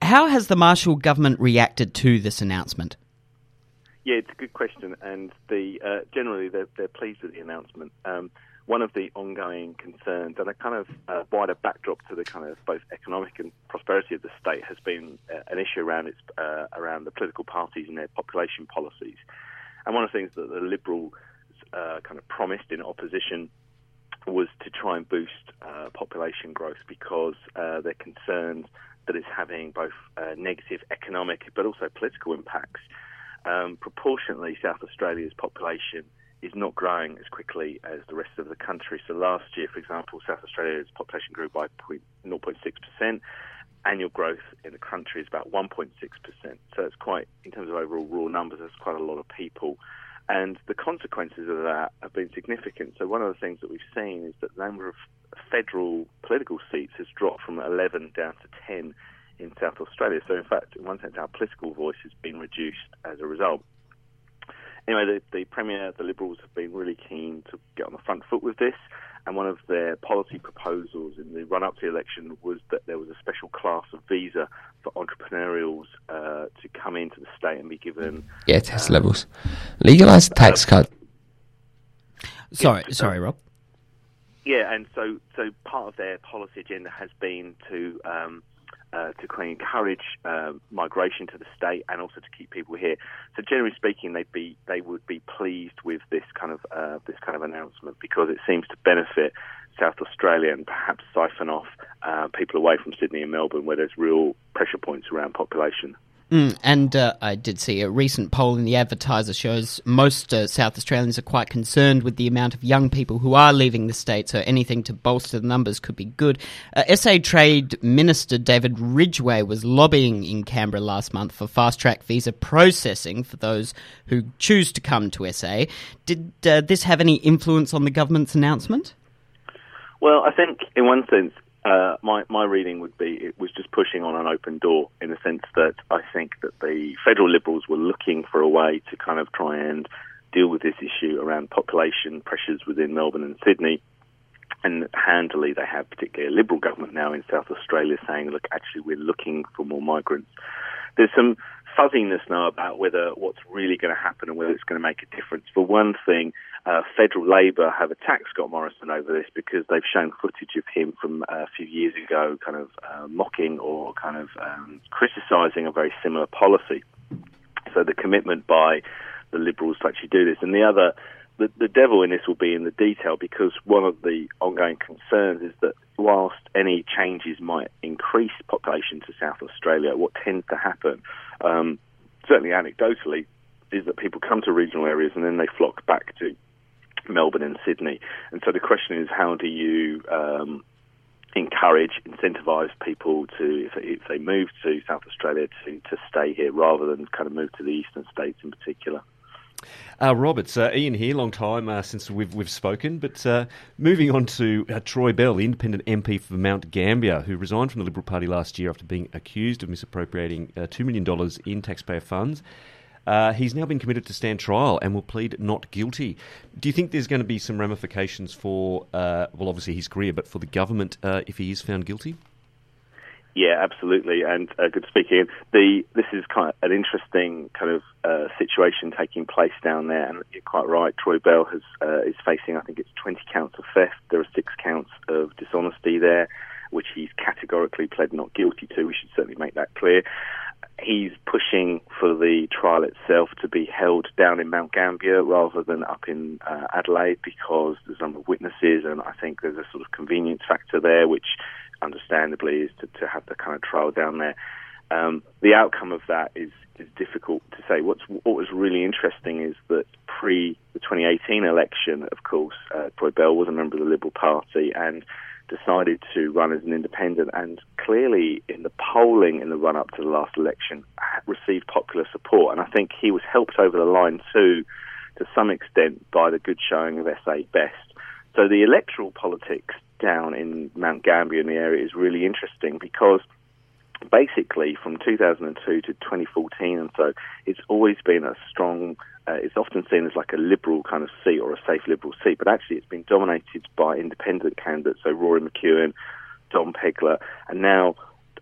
How has the Marshall government reacted to this announcement? Yeah, it's a good question, and generally they're pleased with the announcement. One of the ongoing concerns and a kind of wider backdrop to the kind of both economic and prosperity of the state has been an issue around around the political parties and their population policies. And one of the things that the Liberals kind of promised in opposition was to try and boost population growth because they're concerned that it's having both negative economic but also political impacts. Proportionately, South Australia's population is not growing as quickly as the rest of the country. So last year, for example, South Australia's population grew by 0.6%. Annual growth in the country is about 1.6%. So it's quite, in terms of overall raw numbers, that's quite a lot of people. And the consequences of that have been significant. So one of the things that we've seen is that the number of federal political seats has dropped from 11 down to 10 in South Australia. So in fact, in one sense, our political voice has been reduced as a result. Anyway, the Premier, the Liberals, have been really keen to get on the front foot with this, and one of their policy proposals in the run-up to the election was that there was a special class of visa for entrepreneurials to come into the state and be given... tax levels. Legalised tax cut. Sorry, Rob. Yeah, and so part of their policy agenda has been to encourage migration to the state and also to keep people here. So generally speaking, they would be pleased with this kind of announcement because it seems to benefit South Australia and perhaps siphon off people away from Sydney and Melbourne where there's real pressure points around population. And I did see a recent poll in the Advertiser shows most South Australians are quite concerned with the amount of young people who are leaving the state, so anything to bolster the numbers could be good. SA Trade Minister David Ridgway was lobbying in Canberra last month for fast-track visa processing for those who choose to come to SA. Did this have any influence on the government's announcement? Well, I think in one sense, my reading would be it was just pushing on an open door in the sense that I think that the federal Liberals were looking for a way to kind of try and deal with this issue around population pressures within Melbourne and Sydney. And handily, they have particularly a Liberal government now in South Australia saying, look, actually, we're looking for more migrants. There's some fuzziness now about whether what's really going to happen and whether it's going to make a difference. For one thing, federal Labor have attacked Scott Morrison over this because they've shown footage of him from a few years ago kind of mocking or kind of criticising a very similar policy. So the commitment by the Liberals to actually do this. And the other, the devil in this will be in the detail because one of the ongoing concerns is that whilst any changes might increase population to South Australia, what tends to happen, certainly anecdotally, is that people come to regional areas and then they flock back to Melbourne and Sydney. And so the question is, how do you encourage, incentivise people to, if they move to South Australia, to stay here rather than kind of move to the eastern states in particular? Rob, it's Ian here, long time since we've spoken, but moving on to Troy Bell, the independent MP for Mount Gambier, who resigned from the Liberal Party last year after being accused of misappropriating $2 million in taxpayer funds. He's now been committed to stand trial and will plead not guilty. Do you think there's going to be some ramifications for, obviously his career, but for the government if he is found guilty? Yeah, absolutely, and good to speak again. This is kind of an interesting kind of situation taking place down there, and you're quite right. Troy Bell is facing, I think it's 20 counts of theft. There are 6 counts of dishonesty there, which he's categorically pled not guilty to. We should certainly make that clear. He's pushing for the trial itself to be held down in Mount Gambier rather than up in Adelaide because there's a number of witnesses, and I think there's a sort of convenience factor there, which understandably is to have the kind of trial down there. The outcome of that is difficult to say. What was really interesting is that pre the 2018 election, of course, Troy Bell was a member of the Liberal Party and decided to run as an independent, and clearly in the polling in the run-up to the last election received popular support. And I think he was helped over the line too, to some extent, by the good showing of SA Best. So the electoral politics down in Mount Gambier in the area is really interesting because basically from 2002 to 2014 and so, it's always been a strong, it's often seen as like a Liberal kind of seat or a safe Liberal seat, but actually it's been dominated by independent candidates, so Rory McEwen, Dom Pegler, and now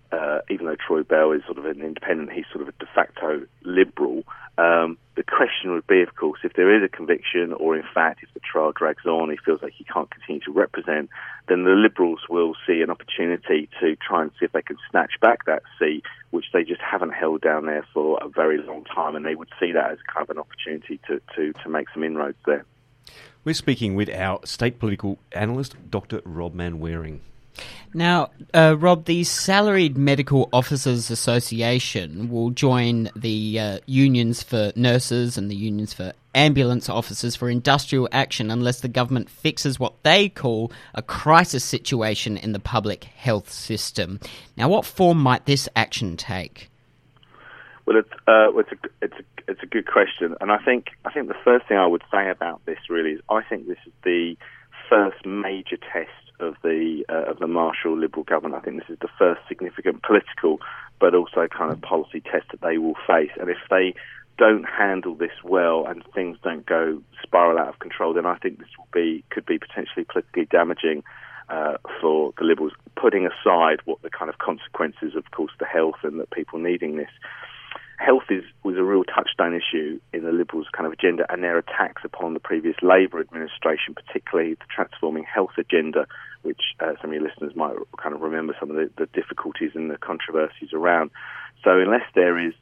even though Troy Bell is sort of an independent, he's sort of a de facto Liberal. The question would be, of course, if there is a conviction, or in fact, if the trial drags on, he feels like he can't continue to represent, then the Liberals will see an opportunity to try and see if they can snatch back that seat, which they just haven't held down there for a very long time, and they would see that as kind of an opportunity to make some inroads there. We're speaking with our state political analyst, Dr. Rob Manwaring. Now, Rob, the Salaried Medical Officers Association will join the unions for nurses and the unions for ambulance officers for industrial action unless the government fixes what they call a crisis situation in the public health system. Now, what form might this action take? Well, it's a good question, and I think the first thing I would say about this really is I think this is the first major test of the Marshall Liberal government. I think this is the first significant political, but also kind of policy test that they will face. And if they don't handle this well and things don't go spiral out of control, then I think this could be potentially politically damaging for the Liberals. Putting aside what the kind of consequences, of course, the health and the people needing this. Health was a real touchstone issue in the Liberals' kind of agenda, and their attacks upon the previous Labour administration, particularly the Transforming Health agenda, which some of your listeners might kind of remember some of the difficulties and the controversies around. So unless there is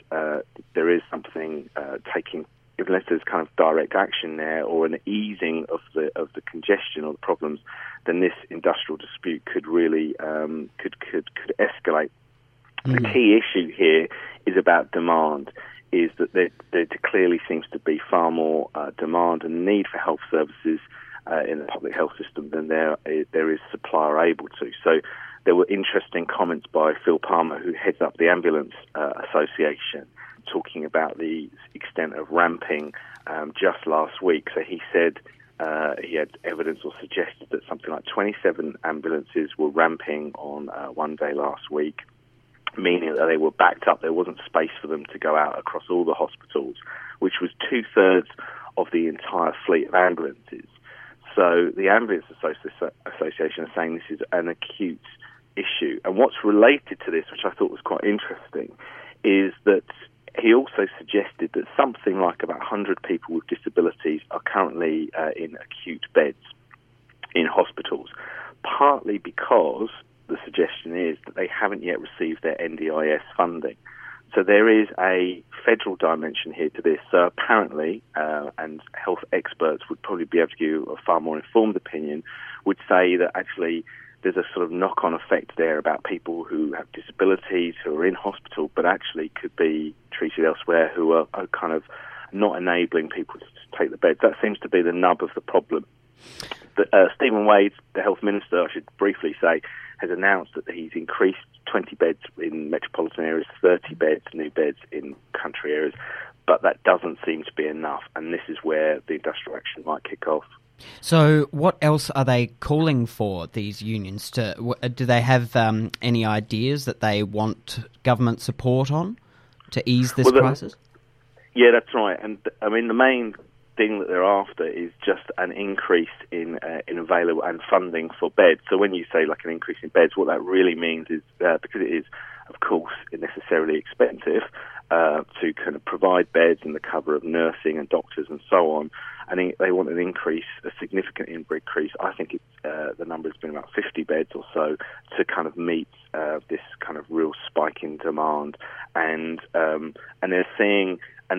something unless there's kind of direct action there or an easing of the congestion or the problems, then this industrial dispute could really could escalate. The key issue here is about demand, is that there clearly seems to be far more demand and need for health services in the public health system than there is supply or able to. So there were interesting comments by Phil Palmer, who heads up the Ambulance Association, talking about the extent of ramping just last week. So he said he had evidence or suggested that something like 27 ambulances were ramping on one day last week, meaning that they were backed up. There wasn't space for them to go out across all the hospitals, which was 2/3 of the entire fleet of ambulances. So the Ambulance Association is saying this is an acute issue. And what's related to this, which I thought was quite interesting, is that he also suggested that something like about 100 people with disabilities are currently in acute beds in hospitals, partly because the suggestion is that they haven't yet received their NDIS funding. So there is a federal dimension here to this. So apparently, and health experts would probably be able to give a far more informed opinion, would say that actually there's a sort of knock-on effect there about people who have disabilities, who are in hospital, but actually could be treated elsewhere, who are kind of not enabling people to take the beds. That seems to be the nub of the problem. Stephen Wade, the health minister, I should briefly say, has announced that he's increased 20 beds in metropolitan areas, 30 beds, new beds in country areas, but that doesn't seem to be enough, and this is where the industrial action might kick off. So what else are they calling for, these unions? Do they have any ideas that they want government support on to ease this crisis? Yeah, that's right. And I mean, the main thing that they're after is just an increase in available and funding for beds. So when you say like an increase in beds, what that really means is because it is, of course, necessarily expensive to kind of provide beds and the cover of nursing and doctors and so on. I think they want an increase, a significant increase. I think the number has been about 50 beds or so to kind of meet this kind of real spike in demand. And they're seeing, and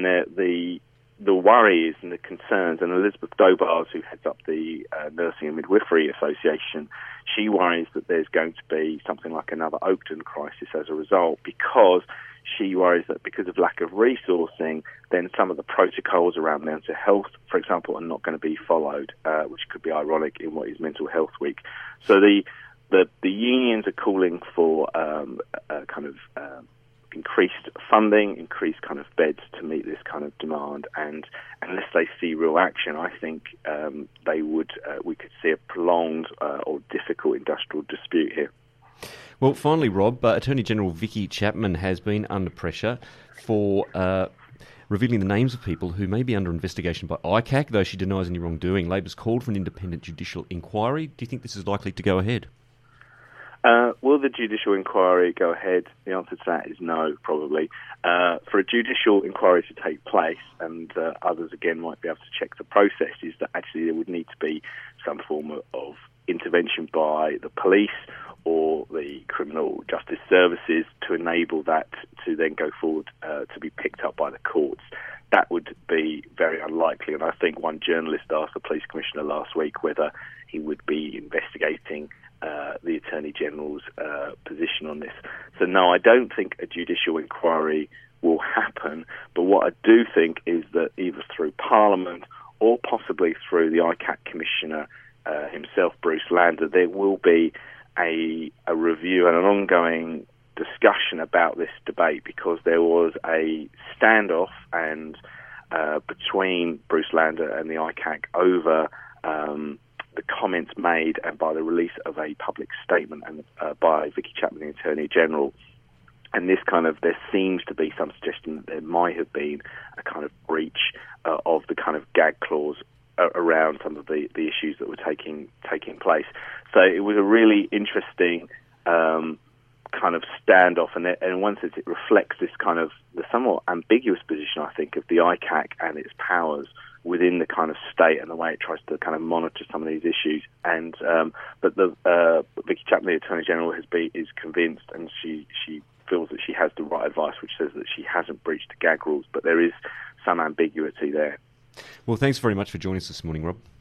the worries and the concerns, and Elizabeth Dobars, who heads up the Nursing and Midwifery Association, she worries that there's going to be something like another Oakden crisis as a result, because she worries that because of lack of resourcing, then some of the protocols around mental health, for example, are not going to be followed, which could be ironic in what is Mental Health Week. So the unions are calling for increased funding, increased kind of beds to meet this kind of demand, and unless they see real action, I think we could see a prolonged or difficult industrial dispute here. Well, finally, Rob, Attorney General Vicky Chapman has been under pressure for revealing the names of people who may be under investigation by ICAC, though she denies any wrongdoing. Labor's called for an independent judicial inquiry. Do you think this is likely to go ahead? Will the judicial inquiry go ahead? The answer to that is no, probably. For a judicial inquiry to take place, and others again might be able to check the process, is that actually there would need to be some form of intervention by the police or the criminal justice services to enable that to then go forward to be picked up by the courts. That would be very unlikely, and I think one journalist asked the police commissioner last week whether he would be investigating the Attorney General's position on this. So no, I don't think a judicial inquiry will happen, but what I do think is that either through Parliament or possibly through the ICAC Commissioner himself, Bruce Lander, there will be a review and an ongoing discussion about this debate, because there was a standoff and between Bruce Lander and the ICAC over the comments made and by the release of a public statement and by Vicky Chapman, the Attorney General. And this there seems to be some suggestion that there might have been a kind of breach of the kind of gag clause around some of the issues that were taking place. So it was a really interesting kind of standoff, and in one sense it reflects this kind of the somewhat ambiguous position, I think, of the ICAC and its powers within the kind of state and the way it tries to kind of monitor some of these issues. And but Vicky Chapman, the Attorney General, is convinced, and she feels that she has the right advice, which says that she hasn't breached the gag rules, but there is some ambiguity there. Well, thanks very much for joining us this morning, Rob.